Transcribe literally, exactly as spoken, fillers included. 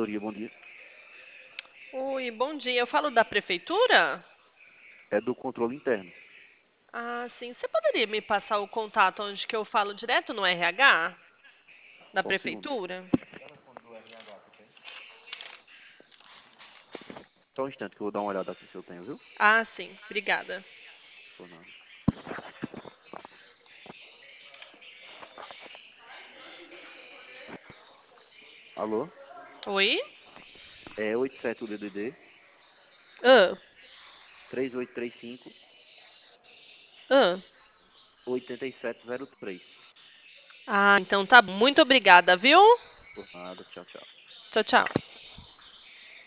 Zeladoria, bom dia. Oi, bom dia. Eu falo da prefeitura? É do controle interno. Ah, sim. Você poderia me passar o contato onde que eu falo direto no R H da Só um segundo. prefeitura? Só um instante que eu vou dar uma olhada aqui se eu tenho, viu? Ah, sim. Obrigada. Por nada. Alô? Oi? É oitenta e sete o D D D, Ah, três oito três cinco, ah. oito sete zero três. Ah, então tá bom. Muito obrigada, viu? Por nada, tchau, tchau. Tchau, tchau.